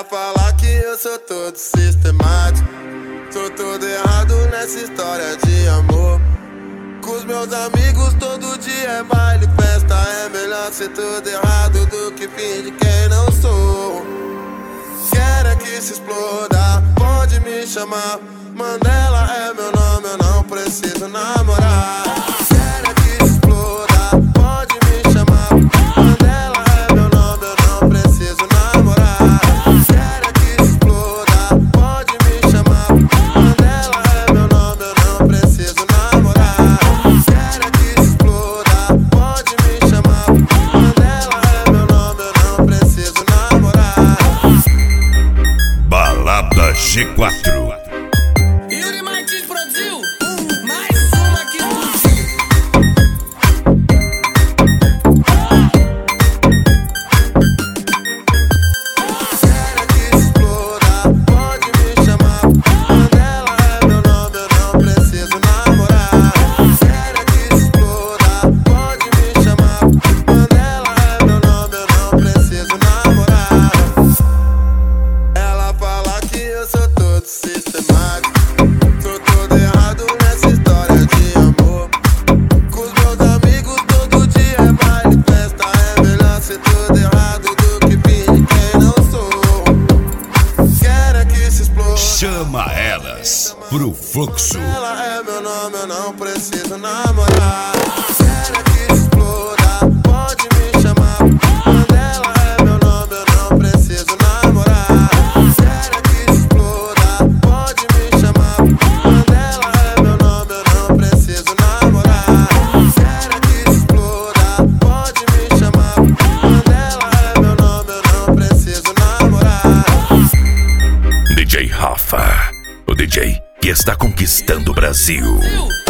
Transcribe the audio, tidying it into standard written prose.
fala que eu sou todo sistemático, sou todo errado nessa história de amor. Com os meus amigos todo dia é baile, festa. É melhor ser tudo errado do que fingir quem não sou. Quero é que se exploda, pode me chamar. Mandela é meu nome, eu não preciso namorar. Quero é que se exploda, pode me chamar. Mandela é meu nome, eu não preciso namorar. Quero é que se exploda, pode me chamar. Mandela é meu nome, eu não preciso namorar. Quero é que se exploda, pode me chamar. Mandela é meu nome, eu não preciso namorar. Balada G4. Yuri Martins produziu mais uma que explodiu. Quero que se exploda, pode me chamar. Mandela é meu nome, eu não preciso namorar. Quero que se exploda, pode me chamar. Mandela é meu nome, eu não preciso namorar. Ela fala que eu sou todo sistemático, sou todo errado nessa história de amor. Com os meus amigos todo dia é baile, festa. É melhor ser tudo errado do que fingir quem não sou. Quero é que se exploda. Chama elas pro fluxo. Ela é meu nome, eu não preciso namorar. Quero é que se exploda, pode me chamar. Mandela é meu nome, eu não preciso namorar. Quero é que se exploda, pode me chamar. Mandela é meu nome, eu não preciso namorar. Quero é que se exploda, pode me chamar. Mandela é meu nome, eu não preciso namorar. DJ Rafa, o DJ que está conquistando o Brasil.